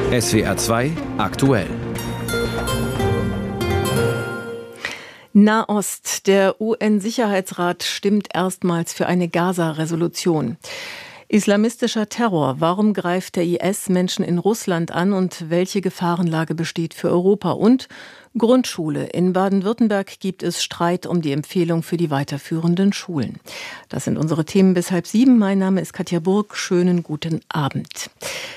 SWR 2 aktuell. Nahost. Der UN-Sicherheitsrat stimmt erstmals für eine Gaza-Resolution. Islamistischer Terror. Warum greift der IS Menschen in Russland an und welche Gefahrenlage besteht für Europa? Und Grundschule. In Baden-Württemberg gibt es Streit um die Empfehlung für die weiterführenden Schulen. Das sind unsere Themen bis 6:30. Mein Name ist Katja Burg. Schönen guten Abend.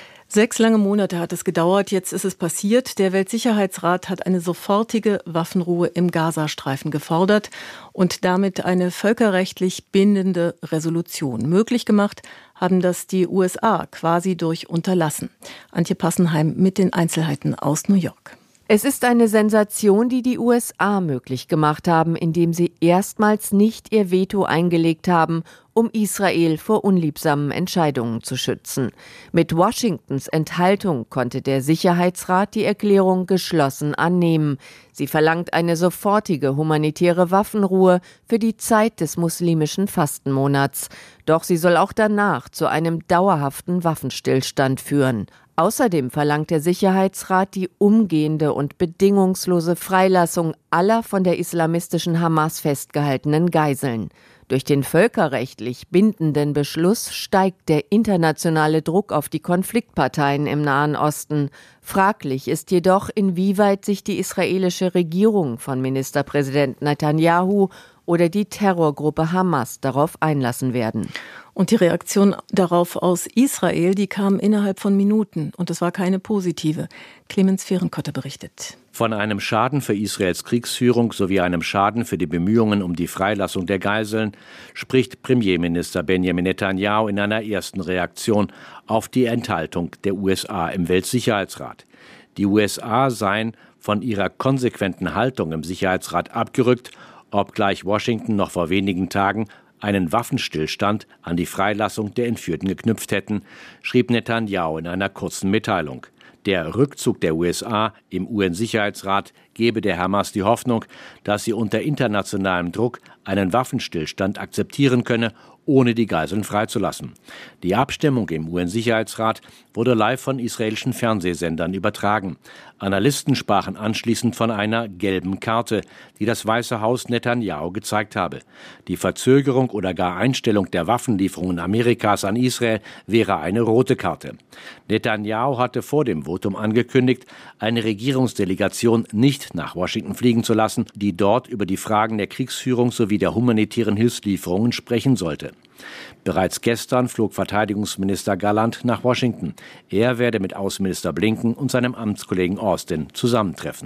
6 lange Monate hat es gedauert, jetzt ist es passiert. Der Weltsicherheitsrat hat eine sofortige Waffenruhe im Gazastreifen gefordert und damit eine völkerrechtlich bindende Resolution. Möglich gemacht haben das die USA quasi durch Unterlassen. Antje Passenheim mit den Einzelheiten aus New York. Es ist eine Sensation, die die USA möglich gemacht haben, indem sie erstmals nicht ihr Veto eingelegt haben, um Israel vor unliebsamen Entscheidungen zu schützen. Mit Washingtons Enthaltung konnte der Sicherheitsrat die Erklärung geschlossen annehmen. Sie verlangt eine sofortige humanitäre Waffenruhe für die Zeit des muslimischen Fastenmonats. Doch sie soll auch danach zu einem dauerhaften Waffenstillstand führen. Außerdem verlangt der Sicherheitsrat die umgehende und bedingungslose Freilassung aller von der islamistischen Hamas festgehaltenen Geiseln. Durch den völkerrechtlich bindenden Beschluss steigt der internationale Druck auf die Konfliktparteien im Nahen Osten. Fraglich ist jedoch, inwieweit sich die israelische Regierung von Ministerpräsident Netanyahu oder die Terrorgruppe Hamas darauf einlassen werden. Und die Reaktion darauf aus Israel, die kam innerhalb von Minuten. Und es war keine positive. Clemens Fehrenkotter berichtet. Von einem Schaden für Israels Kriegsführung sowie einem Schaden für die Bemühungen um die Freilassung der Geiseln spricht Premierminister Benjamin Netanyahu in einer ersten Reaktion auf die Enthaltung der USA im Weltsicherheitsrat. Die USA seien von ihrer konsequenten Haltung im Sicherheitsrat abgerückt, obgleich Washington noch vor wenigen Tagen einen Waffenstillstand an die Freilassung der Entführten geknüpft hätten, schrieb Netanyahu in einer kurzen Mitteilung. Der Rückzug der USA im UN-Sicherheitsrat gebe der Hamas die Hoffnung, dass sie unter internationalem Druck einen Waffenstillstand akzeptieren könne, ohne die Geiseln freizulassen. Die Abstimmung im UN-Sicherheitsrat wurde live von israelischen Fernsehsendern übertragen. Analysten sprachen anschließend von einer gelben Karte, die das Weiße Haus Netanyahu gezeigt habe. Die Verzögerung oder gar Einstellung der Waffenlieferungen Amerikas an Israel wäre eine rote Karte. Netanyahu hatte vor dem Votum angekündigt, eine Regierungsdelegation nicht nach Washington fliegen zu lassen, die dort über die Fragen der Kriegsführung sowie der humanitären Hilfslieferungen sprechen sollte. Bereits gestern flog Verteidigungsminister Gallant nach Washington. Er werde mit Außenminister Blinken und seinem Amtskollegen Austin zusammentreffen.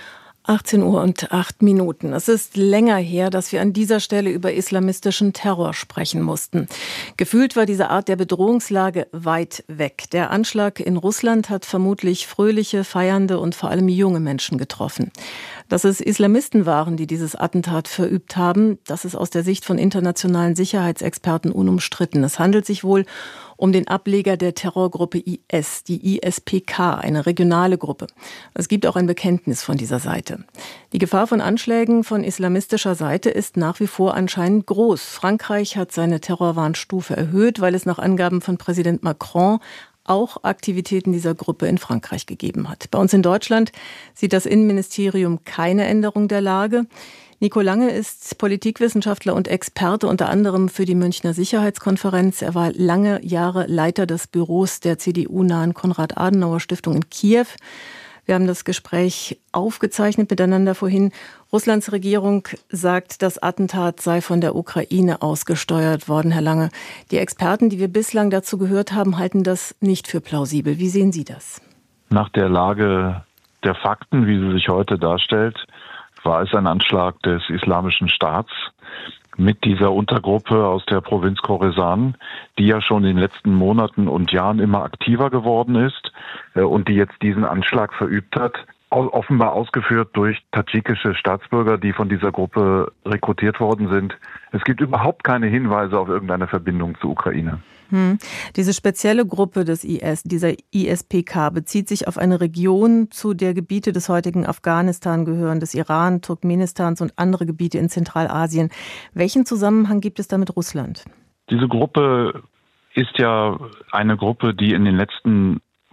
18:08. Es ist länger her, dass wir an dieser Stelle über islamistischen Terror sprechen mussten. Gefühlt war diese Art der Bedrohungslage weit weg. Der Anschlag in Russland hat vermutlich fröhliche, feiernde und vor allem junge Menschen getroffen. Dass es Islamisten waren, die dieses Attentat verübt haben, das ist aus der Sicht von internationalen Sicherheitsexperten unumstritten. Es handelt sich wohl um den Ableger der Terrorgruppe IS, die ISPK, eine regionale Gruppe. Es gibt auch ein Bekenntnis von dieser Seite. Die Gefahr von Anschlägen von islamistischer Seite ist nach wie vor anscheinend groß. Frankreich hat seine Terrorwarnstufe erhöht, weil es nach Angaben von Präsident Macron auch Aktivitäten dieser Gruppe in Frankreich gegeben hat. Bei uns in Deutschland sieht das Innenministerium keine Änderung der Lage. Nico Lange ist Politikwissenschaftler und Experte unter anderem für die Münchner Sicherheitskonferenz. Er war lange Jahre Leiter des Büros der CDU-nahen Konrad-Adenauer-Stiftung in Kiew. Wir haben das Gespräch aufgezeichnet miteinander vorhin. Russlands Regierung sagt, das Attentat sei von der Ukraine ausgesteuert worden, Herr Lange. Die Experten, die wir bislang dazu gehört haben, halten das nicht für plausibel. Wie sehen Sie das? Nach der Lage der Fakten, wie sie sich heute darstellt, war es ein Anschlag des Islamischen Staats mit dieser Untergruppe aus der Provinz Khorasan, die ja schon in den letzten Monaten und Jahren immer aktiver geworden ist und die jetzt diesen Anschlag verübt hat, offenbar ausgeführt durch tadschikische Staatsbürger, die von dieser Gruppe rekrutiert worden sind. Es gibt überhaupt keine Hinweise auf irgendeine Verbindung zur Ukraine. Diese spezielle Gruppe des IS, dieser ISPK, bezieht sich auf eine Region, zu der Gebiete des heutigen Afghanistan gehören, des Iran, Turkmenistans und andere Gebiete in Zentralasien. Welchen Zusammenhang gibt es da mit Russland? Diese Gruppe ist ja eine Gruppe, die in den letzten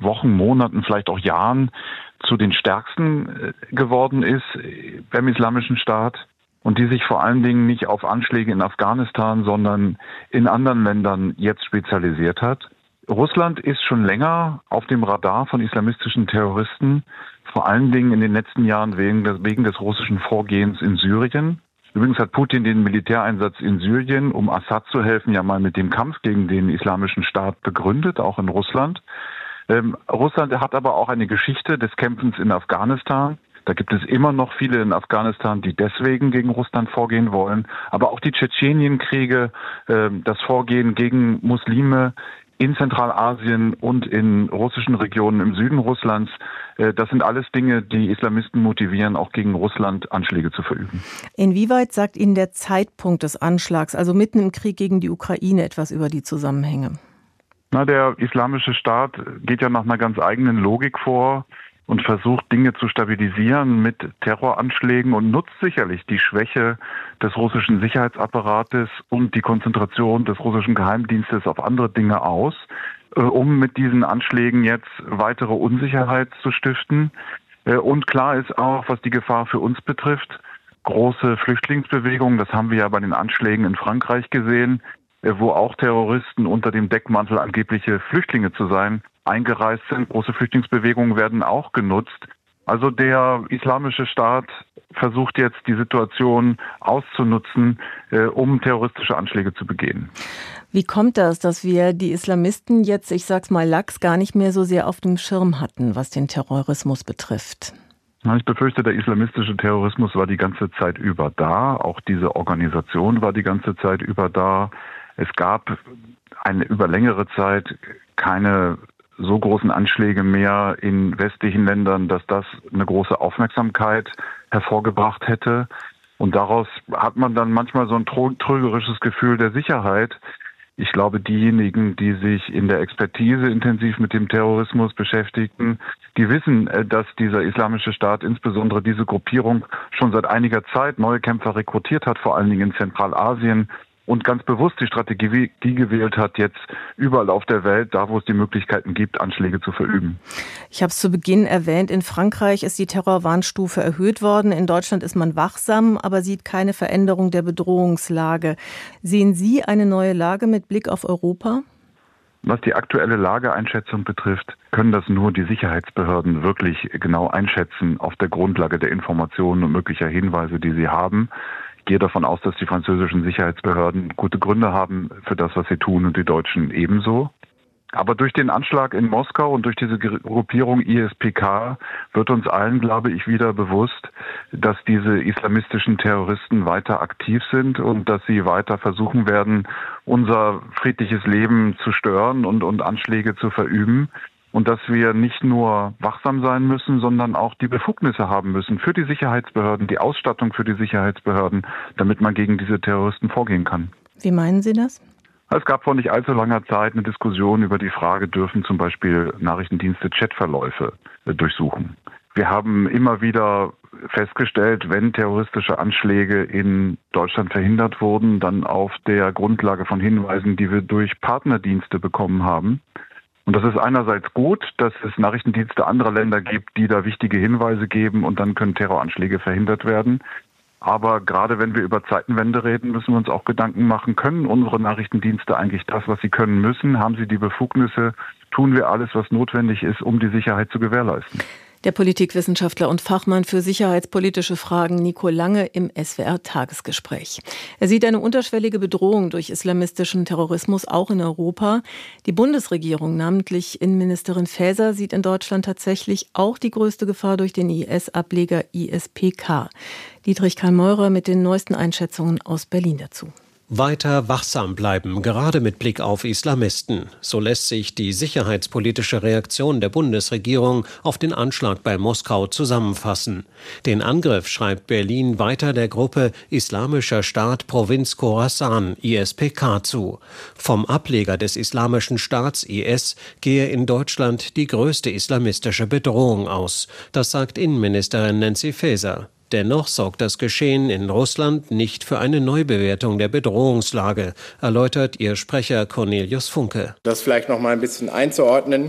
Wochen, Monaten, vielleicht auch Jahren zu den stärksten geworden ist beim Islamischen Staat und die sich vor allen Dingen nicht auf Anschläge in Afghanistan, sondern in anderen Ländern jetzt spezialisiert hat. Russland ist schon länger auf dem Radar von islamistischen Terroristen, vor allen Dingen in den letzten Jahren wegen des russischen Vorgehens in Syrien. Übrigens hat Putin den Militäreinsatz in Syrien, um Assad zu helfen, ja mal mit dem Kampf gegen den Islamischen Staat begründet, auch in Russland. Russland hat aber auch eine Geschichte des Kämpfens in Afghanistan. Da gibt es immer noch viele in Afghanistan, die deswegen gegen Russland vorgehen wollen. Aber auch die Tschetschenienkriege, das Vorgehen gegen Muslime in Zentralasien und in russischen Regionen im Süden Russlands, das sind alles Dinge, die Islamisten motivieren, auch gegen Russland Anschläge zu verüben. Inwieweit sagt Ihnen der Zeitpunkt des Anschlags, also mitten im Krieg gegen die Ukraine, etwas über die Zusammenhänge? Der Islamische Staat geht ja nach einer ganz eigenen Logik vor und versucht, Dinge zu stabilisieren mit Terroranschlägen und nutzt sicherlich die Schwäche des russischen Sicherheitsapparates und die Konzentration des russischen Geheimdienstes auf andere Dinge aus, um mit diesen Anschlägen jetzt weitere Unsicherheit zu stiften. Und klar ist auch, was die Gefahr für uns betrifft, große Flüchtlingsbewegungen, das haben wir ja bei den Anschlägen in Frankreich gesehen, wo auch Terroristen unter dem Deckmantel angebliche Flüchtlinge zu sein eingereist sind. Große Flüchtlingsbewegungen werden auch genutzt. Also der Islamische Staat versucht jetzt die Situation auszunutzen, um terroristische Anschläge zu begehen. Wie kommt das, dass wir die Islamisten jetzt, ich sag's mal lax, gar nicht mehr so sehr auf dem Schirm hatten, was den Terrorismus betrifft? Ich befürchte, der islamistische Terrorismus war die ganze Zeit über da. Auch diese Organisation war die ganze Zeit über da. Es gab über längere Zeit keine so großen Anschläge mehr in westlichen Ländern, dass das eine große Aufmerksamkeit hervorgebracht hätte. Und daraus hat man dann manchmal so ein trügerisches Gefühl der Sicherheit. Ich glaube, diejenigen, die sich in der Expertise intensiv mit dem Terrorismus beschäftigen, die wissen, dass dieser Islamische Staat, insbesondere diese Gruppierung, schon seit einiger Zeit neue Kämpfer rekrutiert hat, vor allen Dingen in Zentralasien, und ganz bewusst die Strategie gewählt hat, jetzt überall auf der Welt, da wo es die Möglichkeiten gibt, Anschläge zu verüben. Ich habe es zu Beginn erwähnt, in Frankreich ist die Terrorwarnstufe erhöht worden. In Deutschland ist man wachsam, aber sieht keine Veränderung der Bedrohungslage. Sehen Sie eine neue Lage mit Blick auf Europa? Was die aktuelle Lageeinschätzung betrifft, können das nur die Sicherheitsbehörden wirklich genau einschätzen auf der Grundlage der Informationen und möglicher Hinweise, die sie haben. Ich gehe davon aus, dass die französischen Sicherheitsbehörden gute Gründe haben für das, was sie tun, und die Deutschen ebenso. Aber durch den Anschlag in Moskau und durch diese Gruppierung ISPK wird uns allen, glaube ich, wieder bewusst, dass diese islamistischen Terroristen weiter aktiv sind und dass sie weiter versuchen werden, unser friedliches Leben zu stören und Anschläge zu verüben. Und dass wir nicht nur wachsam sein müssen, sondern auch die Befugnisse haben müssen für die Sicherheitsbehörden, die Ausstattung für die Sicherheitsbehörden, damit man gegen diese Terroristen vorgehen kann. Wie meinen Sie das? Es gab vor nicht allzu langer Zeit eine Diskussion über die Frage, dürfen zum Beispiel Nachrichtendienste Chatverläufe durchsuchen. Wir haben immer wieder festgestellt, wenn terroristische Anschläge in Deutschland verhindert wurden, dann auf der Grundlage von Hinweisen, die wir durch Partnerdienste bekommen haben. Und das ist einerseits gut, dass es Nachrichtendienste anderer Länder gibt, die da wichtige Hinweise geben, und dann können Terroranschläge verhindert werden. Aber gerade wenn wir über Zeitenwende reden, müssen wir uns auch Gedanken machen, können unsere Nachrichtendienste eigentlich das, was sie können müssen? Haben sie die Befugnisse? Tun wir alles, was notwendig ist, um die Sicherheit zu gewährleisten? Der Politikwissenschaftler und Fachmann für sicherheitspolitische Fragen Nico Lange im SWR-Tagesgespräch. Er sieht eine unterschwellige Bedrohung durch islamistischen Terrorismus auch in Europa. Die Bundesregierung, namentlich Innenministerin Faeser, sieht in Deutschland tatsächlich auch die größte Gefahr durch den IS-Ableger ISPK. Dietrich Karl Meurer mit den neuesten Einschätzungen aus Berlin dazu. Weiter wachsam bleiben, gerade mit Blick auf Islamisten. So lässt sich die sicherheitspolitische Reaktion der Bundesregierung auf den Anschlag bei Moskau zusammenfassen. Den Angriff schreibt Berlin weiter der Gruppe Islamischer Staat Provinz Khorasan, ISPK, zu. Vom Ableger des Islamischen Staats IS gehe in Deutschland die größte islamistische Bedrohung aus. Das sagt Innenministerin Nancy Faeser. Dennoch sorgt das Geschehen in Russland nicht für eine Neubewertung der Bedrohungslage, erläutert ihr Sprecher Cornelius Funke. Das vielleicht noch mal ein bisschen einzuordnen.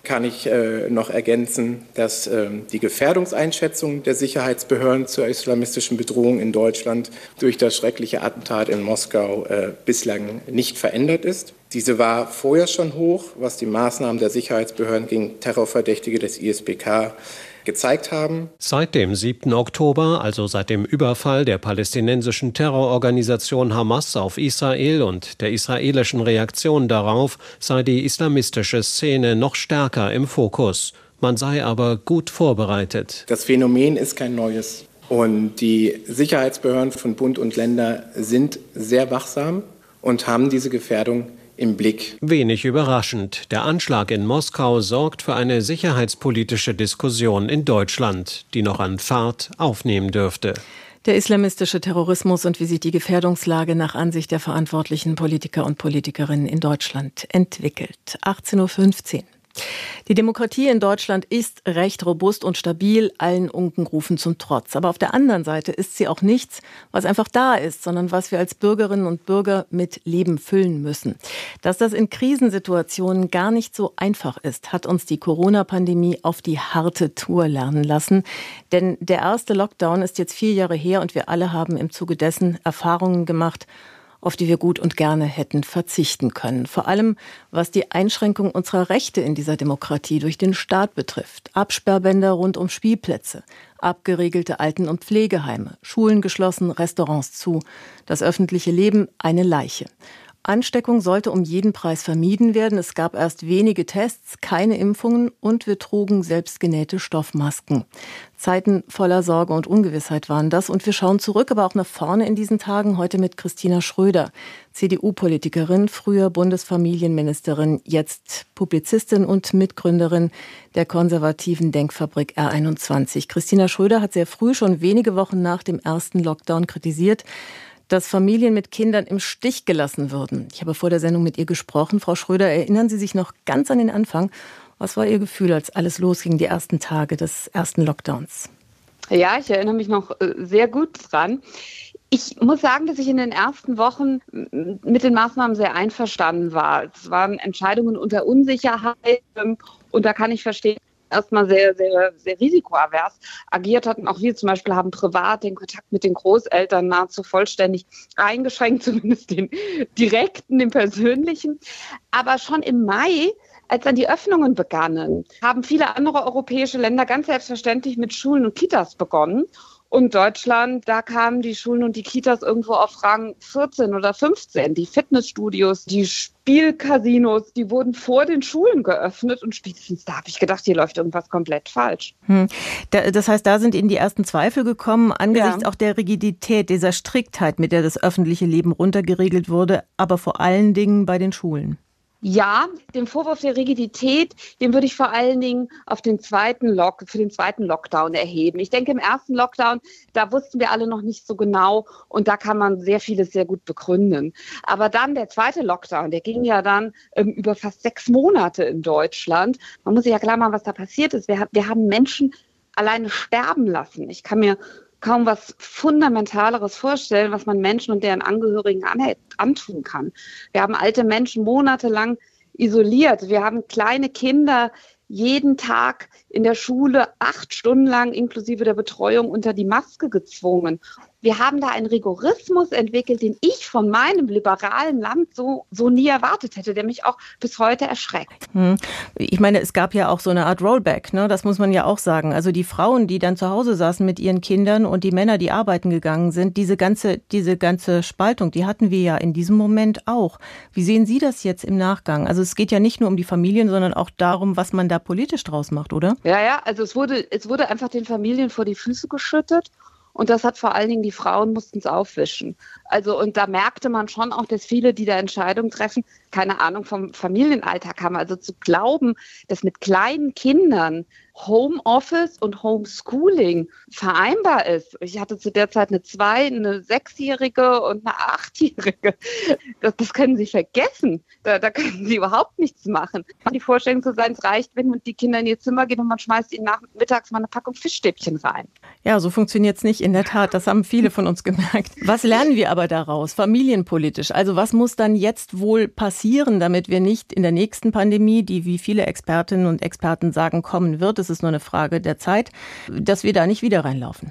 kann ich noch ergänzen, dass die Gefährdungseinschätzung der Sicherheitsbehörden zur islamistischen Bedrohung in Deutschland durch das schreckliche Attentat in Moskau bislang nicht verändert ist. Diese war vorher schon hoch, was die Maßnahmen der Sicherheitsbehörden gegen Terrorverdächtige des ISPK gezeigt haben. Seit dem 7. Oktober, also seit dem Überfall der palästinensischen Terrororganisation Hamas auf Israel und der israelischen Reaktion darauf, sei die islamistische Szene noch stärker im Fokus. Man sei aber gut vorbereitet. Das Phänomen ist kein neues. Und die Sicherheitsbehörden von Bund und Länder sind sehr wachsam und haben diese Gefährdung im Blick. Wenig überraschend. Der Anschlag in Moskau sorgt für eine sicherheitspolitische Diskussion in Deutschland, die noch an Fahrt aufnehmen dürfte. Der islamistische Terrorismus und wie sich die Gefährdungslage nach Ansicht der verantwortlichen Politiker und Politikerinnen in Deutschland entwickelt. 18:15 Uhr. Die Demokratie in Deutschland ist recht robust und stabil, allen Unkenrufen zum Trotz. Aber auf der anderen Seite ist sie auch nichts, was einfach da ist, sondern was wir als Bürgerinnen und Bürger mit Leben füllen müssen. Dass das in Krisensituationen gar nicht so einfach ist, hat uns die Corona-Pandemie auf die harte Tour lernen lassen. Denn der erste Lockdown ist jetzt 4 Jahre her und wir alle haben im Zuge dessen Erfahrungen gemacht, auf die wir gut und gerne hätten verzichten können. Vor allem, was die Einschränkung unserer Rechte in dieser Demokratie durch den Staat betrifft. Absperrbänder rund um Spielplätze, abgeriegelte Alten- und Pflegeheime, Schulen geschlossen, Restaurants zu. Das öffentliche Leben eine Leiche. Ansteckung sollte um jeden Preis vermieden werden. Es gab erst wenige Tests, keine Impfungen und wir trugen selbstgenähte Stoffmasken. Zeiten voller Sorge und Ungewissheit waren das. Und wir schauen zurück, aber auch nach vorne in diesen Tagen. Heute mit Christina Schröder, CDU-Politikerin, früher Bundesfamilienministerin, jetzt Publizistin und Mitgründerin der konservativen Denkfabrik R21. Christina Schröder hat sehr früh, schon wenige Wochen nach dem ersten Lockdown, kritisiert, dass Familien mit Kindern im Stich gelassen würden. Ich habe vor der Sendung mit ihr gesprochen. Frau Schröder, erinnern Sie sich noch ganz an den Anfang? Was war Ihr Gefühl, als alles losging, die ersten Tage des ersten Lockdowns? Ja, ich erinnere mich noch sehr gut dran. Ich muss sagen, dass ich in den ersten Wochen mit den Maßnahmen sehr einverstanden war. Es waren Entscheidungen unter Unsicherheit und da kann ich verstehen, erstmal sehr, sehr, sehr risikoavers agiert hatten. Auch wir zum Beispiel haben privat den Kontakt mit den Großeltern nahezu vollständig eingeschränkt, zumindest den direkten, den persönlichen. Aber schon im Mai, als dann die Öffnungen begannen, haben viele andere europäische Länder ganz selbstverständlich mit Schulen und Kitas begonnen. Und Deutschland, da kamen die Schulen und die Kitas irgendwo auf Rang 14 oder 15. Die Fitnessstudios, die Spielcasinos, die wurden vor den Schulen geöffnet. Und spätestens da habe ich gedacht, hier läuft irgendwas komplett falsch. Das heißt, da sind Ihnen die ersten Zweifel gekommen, angesichts auch der Rigidität, dieser Striktheit, mit der das öffentliche Leben runtergeregelt wurde, aber vor allen Dingen bei den Schulen. Ja, den Vorwurf der Rigidität, den würde ich vor allen Dingen für den zweiten Lockdown erheben. Ich denke, im ersten Lockdown, da wussten wir alle noch nicht so genau und da kann man sehr vieles sehr gut begründen. Aber dann der zweite Lockdown, der ging ja dann über fast 6 Monate in Deutschland. Man muss sich ja klar machen, was da passiert ist. Wir haben Menschen alleine sterben lassen. Ich kann mir kaum was Fundamentaleres vorstellen, was man Menschen und deren Angehörigen antun kann. Wir haben alte Menschen monatelang isoliert. Wir haben kleine Kinder jeden Tag in der Schule 8 Stunden lang inklusive der Betreuung unter die Maske gezwungen. Wir haben da einen Rigorismus entwickelt, den ich von meinem liberalen Land so nie erwartet hätte, der mich auch bis heute erschreckt. Ich meine, es gab ja auch so eine Art Rollback, ne? Das muss man ja auch sagen. Also die Frauen, die dann zu Hause saßen mit ihren Kindern und die Männer, die arbeiten gegangen sind, diese ganze Spaltung, die hatten wir ja in diesem Moment auch. Wie sehen Sie das jetzt im Nachgang? Also es geht ja nicht nur um die Familien, sondern auch darum, was man da politisch draus macht, oder? Ja, also es wurde einfach den Familien vor die Füße geschüttet. Und das hat vor allen Dingen die Frauen mussten es aufwischen. Also und da merkte man schon auch, dass viele, die da Entscheidungen treffen, keine Ahnung vom Familienalltag haben. Also zu glauben, dass mit kleinen Kindern Homeoffice und Homeschooling vereinbar ist. Ich hatte zu der Zeit eine 6-Jährige und eine 8-Jährige. Das können Sie vergessen. Da können Sie überhaupt nichts machen. Die Vorstellung zu sein, es reicht, wenn die Kinder in ihr Zimmer gehen und man schmeißt ihnen nachmittags mal eine Packung Fischstäbchen rein. Ja, so funktioniert es nicht, in der Tat. Das haben viele von uns gemerkt. Was lernen wir aber daraus, familienpolitisch? Also was muss dann jetzt wohl passieren, damit wir nicht in der nächsten Pandemie, die wie viele Expertinnen und Experten sagen, kommen wird, es ist nur eine Frage der Zeit, dass wir da nicht wieder reinlaufen?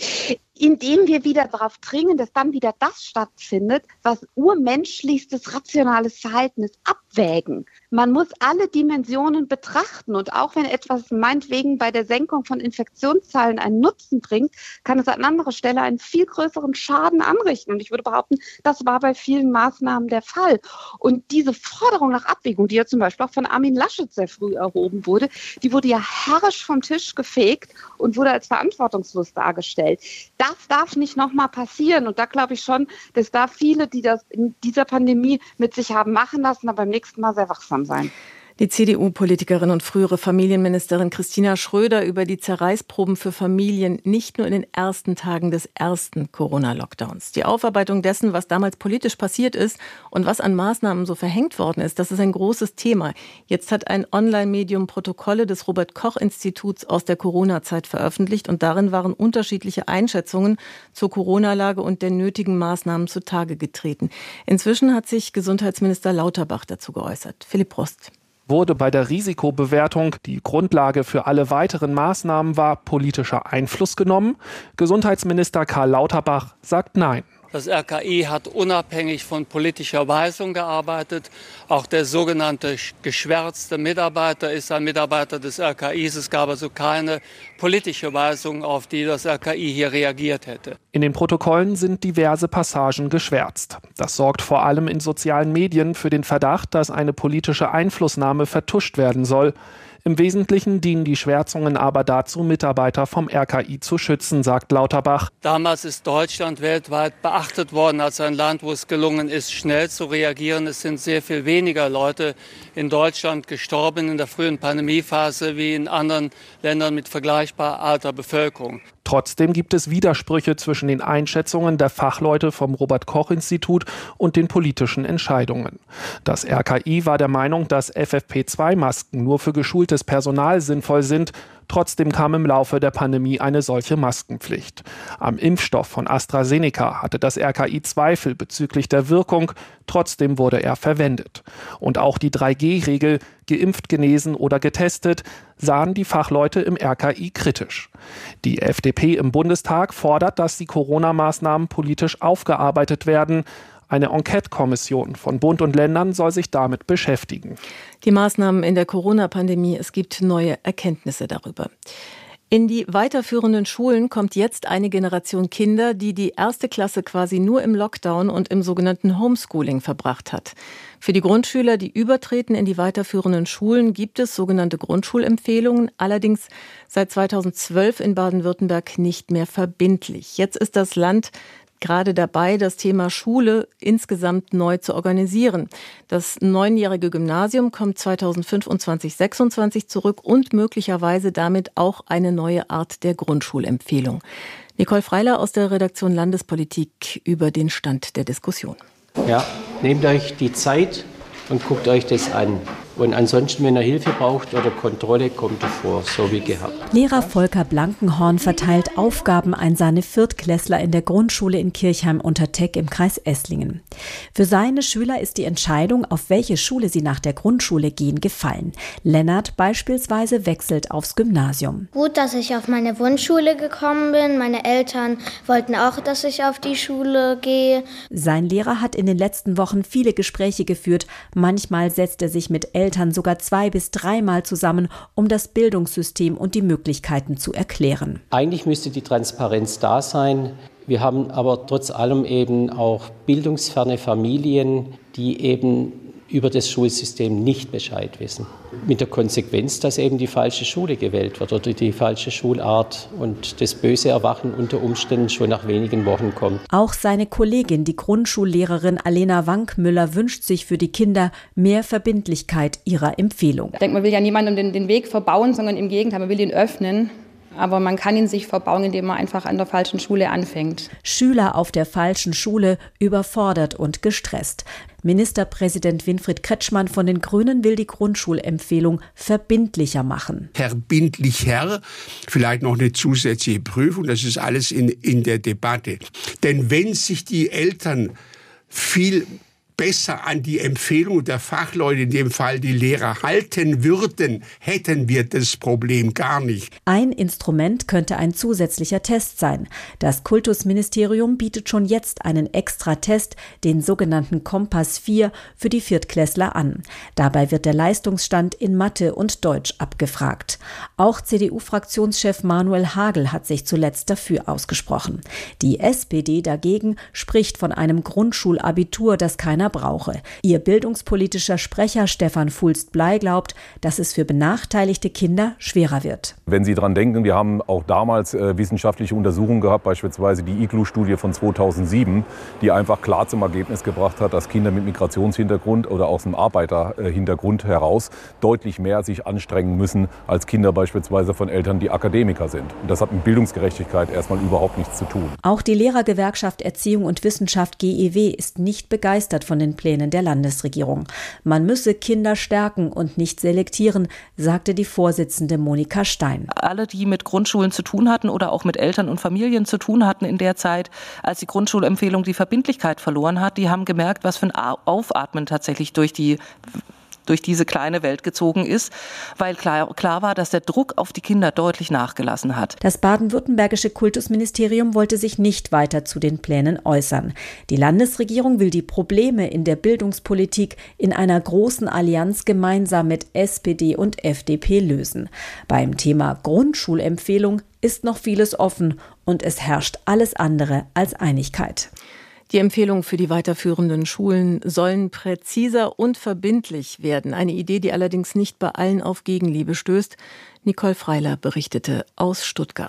Indem wir wieder darauf dringen, dass dann wieder das stattfindet, was urmenschlichstes, rationales Verhalten ist, abwägen. Man muss alle Dimensionen betrachten und auch wenn etwas meinetwegen bei der Senkung von Infektionszahlen einen Nutzen bringt, kann es an anderer Stelle einen viel größeren Schaden anrichten. Und ich würde behaupten, das war bei vielen Maßnahmen der Fall. Und diese Forderung nach Abwägung, die ja zum Beispiel auch von Armin Laschet sehr früh erhoben wurde, die wurde ja herrisch vom Tisch gefegt und wurde als verantwortungslos dargestellt. Das darf nicht nochmal passieren. Und da glaube ich schon, dass da viele, die das in dieser Pandemie mit sich haben machen lassen, aber beim nächsten Mal sehr wachsam sein. Die CDU-Politikerin und frühere Familienministerin Christina Schröder über die Zerreißproben für Familien nicht nur in den ersten Tagen des ersten Corona-Lockdowns. Die Aufarbeitung dessen, was damals politisch passiert ist und was an Maßnahmen so verhängt worden ist, das ist ein großes Thema. Jetzt hat ein Online-Medium Protokolle des Robert-Koch-Instituts aus der Corona-Zeit veröffentlicht und darin waren unterschiedliche Einschätzungen zur Corona-Lage und der nötigen Maßnahmen zutage getreten. Inzwischen hat sich Gesundheitsminister Lauterbach dazu geäußert. Philipp Prost. Wurde bei der Risikobewertung, die Grundlage für alle weiteren Maßnahmen war, politischer Einfluss genommen? Gesundheitsminister Karl Lauterbach sagt nein. Das RKI hat unabhängig von politischer Weisung gearbeitet. Auch der sogenannte geschwärzte Mitarbeiter ist ein Mitarbeiter des RKIs. Es gab also keine politische Weisung, auf die das RKI hier reagiert hätte. In den Protokollen sind diverse Passagen geschwärzt. Das sorgt vor allem in sozialen Medien für den Verdacht, dass eine politische Einflussnahme vertuscht werden soll. Im Wesentlichen dienen die Schwärzungen aber dazu, Mitarbeiter vom RKI zu schützen, sagt Lauterbach. Damals ist Deutschland weltweit beachtet worden als ein Land, wo es gelungen ist, schnell zu reagieren. Es sind sehr viel weniger Leute in Deutschland gestorben in der frühen Pandemiephase wie in anderen Ländern mit vergleichbar alter Bevölkerung. Trotzdem gibt es Widersprüche zwischen den Einschätzungen der Fachleute vom Robert-Koch-Institut und den politischen Entscheidungen. Das RKI war der Meinung, dass FFP2-Masken nur für geschultes Personal sinnvoll sind. Trotzdem kam im Laufe der Pandemie eine solche Maskenpflicht. Am Impfstoff von AstraZeneca hatte das RKI Zweifel bezüglich der Wirkung. Trotzdem wurde er verwendet. Und auch die 3G-Regel, geimpft, genesen oder getestet, sahen die Fachleute im RKI kritisch. Die FDP im Bundestag fordert, dass die Corona-Maßnahmen politisch aufgearbeitet werden. Eine Enquete-Kommission von Bund und Ländern soll sich damit beschäftigen. Die Maßnahmen in der Corona-Pandemie, es gibt neue Erkenntnisse darüber. In die weiterführenden Schulen kommt jetzt eine Generation Kinder, die die erste Klasse quasi nur im Lockdown und im sogenannten Homeschooling verbracht hat. Für die Grundschüler, die übertreten in die weiterführenden Schulen, gibt es sogenannte Grundschulempfehlungen, allerdings seit 2012 in Baden-Württemberg nicht mehr verbindlich. Jetzt ist das Land gerade dabei, das Thema Schule insgesamt neu zu organisieren. Das 9-jährige Gymnasium kommt 2025/26 zurück und möglicherweise damit auch eine neue Art der Grundschulempfehlung. Nicole Freiler aus der Redaktion Landespolitik über den Stand der Diskussion. Ja, nehmt euch die Zeit und guckt euch das an. Und ansonsten, wenn ihr Hilfe braucht oder Kontrolle, kommt ihr vor, so wie gehabt. Lehrer Volker Blankenhorn verteilt Aufgaben an seine Viertklässler in der Grundschule in Kirchheim unter Teck im Kreis Esslingen. Für seine Schüler ist die Entscheidung, auf welche Schule sie nach der Grundschule gehen, gefallen. Lennart beispielsweise wechselt aufs Gymnasium. Gut, dass ich auf meine Wunschschule gekommen bin. Meine Eltern wollten auch, dass ich auf die Schule gehe. Sein Lehrer hat in den letzten Wochen viele Gespräche geführt. Manchmal setzt er sich mit Eltern sogar 2- bis 3-mal zusammen, um das Bildungssystem und die Möglichkeiten zu erklären. Eigentlich müsste die Transparenz da sein. Wir haben aber trotz allem eben auch bildungsferne Familien, die eben über das Schulsystem nicht Bescheid wissen. Mit der Konsequenz, dass eben die falsche Schule gewählt wird oder die falsche Schulart und das böse Erwachen unter Umständen schon nach wenigen Wochen kommt. Auch seine Kollegin, die Grundschullehrerin Alena Wankmüller, wünscht sich für die Kinder mehr Verbindlichkeit ihrer Empfehlung. Ich denke, man will ja niemandem den Weg verbauen, sondern im Gegenteil, man will ihn öffnen. Aber man kann ihn sich verbauen, indem man einfach an der falschen Schule anfängt. Schüler auf der falschen Schule, überfordert und gestresst. Ministerpräsident Winfried Kretschmann von den Grünen will die Grundschulempfehlung verbindlicher machen. Verbindlicher, vielleicht noch eine zusätzliche Prüfung, das ist alles in der Debatte. Denn wenn sich die Eltern viel besser an die Empfehlung der Fachleute, in dem Fall die Lehrer, halten würden, hätten wir das Problem gar nicht. Ein Instrument könnte ein zusätzlicher Test sein. Das Kultusministerium bietet schon jetzt einen Extratest, den sogenannten Kompass 4, für die Viertklässler an. Dabei wird der Leistungsstand in Mathe und Deutsch abgefragt. Auch CDU-Fraktionschef Manuel Hagel hat sich zuletzt dafür ausgesprochen. Die SPD dagegen spricht von einem Grundschulabitur, das keiner brauche. Ihr bildungspolitischer Sprecher Stefan Fulst-Bley glaubt, dass es für benachteiligte Kinder schwerer wird. Wenn Sie daran denken, wir haben auch damals wissenschaftliche Untersuchungen gehabt, beispielsweise die IGLU-Studie von 2007, die einfach klar zum Ergebnis gebracht hat, dass Kinder mit Migrationshintergrund oder aus dem Arbeiterhintergrund heraus deutlich mehr sich anstrengen müssen als Kinder beispielsweise von Eltern, die Akademiker sind. Und das hat mit Bildungsgerechtigkeit erstmal überhaupt nichts zu tun. Auch die Lehrergewerkschaft Erziehung und Wissenschaft GEW ist nicht begeistert von den Plänen der Landesregierung. Man müsse Kinder stärken und nicht selektieren, sagte die Vorsitzende Monika Stein. Alle, die mit Grundschulen zu tun hatten oder auch mit Eltern und Familien zu tun hatten in der Zeit, als die Grundschulempfehlung die Verbindlichkeit verloren hat, die haben gemerkt, was für ein Aufatmen tatsächlich durch diese kleine Welt gezogen ist, weil klar war, dass der Druck auf die Kinder deutlich nachgelassen hat. Das baden-württembergische Kultusministerium wollte sich nicht weiter zu den Plänen äußern. Die Landesregierung will die Probleme in der Bildungspolitik in einer großen Allianz gemeinsam mit SPD und FDP lösen. Beim Thema Grundschulempfehlung ist noch vieles offen und es herrscht alles andere als Einigkeit. Die Empfehlungen für die weiterführenden Schulen sollen präziser und verbindlich werden. Eine Idee, die allerdings nicht bei allen auf Gegenliebe stößt. Nicole Freiler berichtete aus Stuttgart.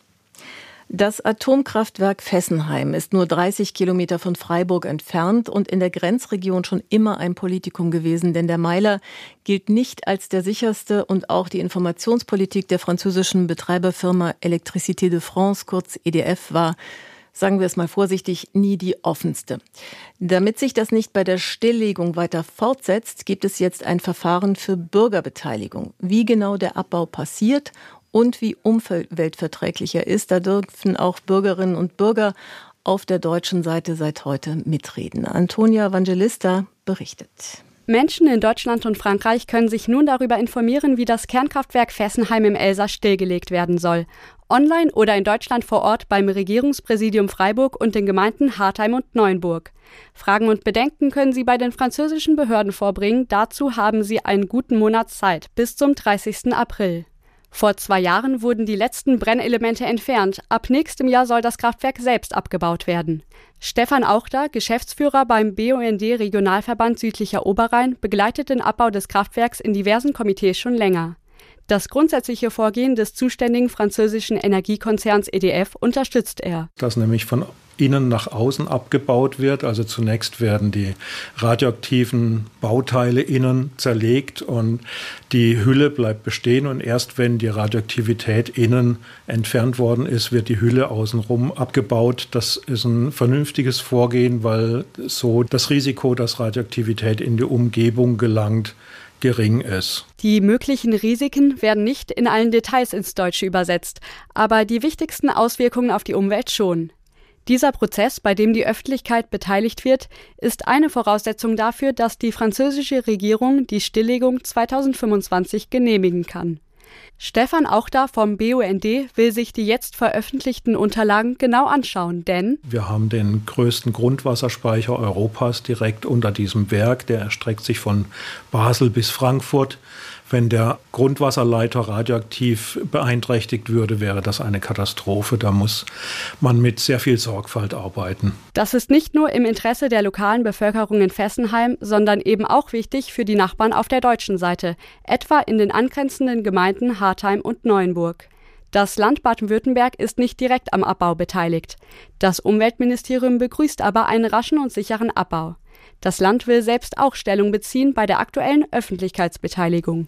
Das Atomkraftwerk Fessenheim ist nur 30 Kilometer von Freiburg entfernt und in der Grenzregion schon immer ein Politikum gewesen, denn der Meiler gilt nicht als der sicherste und auch die Informationspolitik der französischen Betreiberfirma Électricité de France, kurz EDF, war, sagen wir es mal vorsichtig, nie die offenste. Damit sich das nicht bei der Stilllegung weiter fortsetzt, gibt es jetzt ein Verfahren für Bürgerbeteiligung. Wie genau der Abbau passiert und wie umweltverträglich er ist, da dürfen auch Bürgerinnen und Bürger auf der deutschen Seite seit heute mitreden. Antonia Evangelista berichtet. Menschen in Deutschland und Frankreich können sich nun darüber informieren, wie das Kernkraftwerk Fessenheim im Elsass stillgelegt werden soll. Online oder in Deutschland vor Ort beim Regierungspräsidium Freiburg und den Gemeinden Hartheim und Neuenburg. Fragen und Bedenken können Sie bei den französischen Behörden vorbringen. Dazu haben Sie einen guten Monat Zeit, bis zum 30. April. Vor 2 Jahren wurden die letzten Brennelemente entfernt. Ab nächstem Jahr soll das Kraftwerk selbst abgebaut werden. Stefan Auchter, Geschäftsführer beim BUND Regionalverband Südlicher Oberrhein, begleitet den Abbau des Kraftwerks in diversen Komitees schon länger. Das grundsätzliche Vorgehen des zuständigen französischen Energiekonzerns EDF unterstützt er. Dass nämlich von innen nach außen abgebaut wird. Also zunächst werden die radioaktiven Bauteile innen zerlegt und die Hülle bleibt bestehen. Und erst wenn die Radioaktivität innen entfernt worden ist, wird die Hülle außenrum abgebaut. Das ist ein vernünftiges Vorgehen, weil so das Risiko, dass Radioaktivität in die Umgebung gelangt, gering ist. Die möglichen Risiken werden nicht in allen Details ins Deutsche übersetzt, aber die wichtigsten Auswirkungen auf die Umwelt schon. Dieser Prozess, bei dem die Öffentlichkeit beteiligt wird, ist eine Voraussetzung dafür, dass die französische Regierung die Stilllegung 2025 genehmigen kann. Stefan Auchter vom BUND will sich die jetzt veröffentlichten Unterlagen genau anschauen, denn wir haben den größten Grundwasserspeicher Europas direkt unter diesem Werk. Der erstreckt sich von Basel bis Frankfurt. Wenn der Grundwasserleiter radioaktiv beeinträchtigt würde, wäre das eine Katastrophe. Da muss man mit sehr viel Sorgfalt arbeiten. Das ist nicht nur im Interesse der lokalen Bevölkerung in Fessenheim, sondern eben auch wichtig für die Nachbarn auf der deutschen Seite, etwa in den angrenzenden Gemeinden Hartheim und Neuenburg. Das Land Baden-Württemberg ist nicht direkt am Abbau beteiligt. Das Umweltministerium begrüßt aber einen raschen und sicheren Abbau. Das Land will selbst auch Stellung beziehen bei der aktuellen Öffentlichkeitsbeteiligung.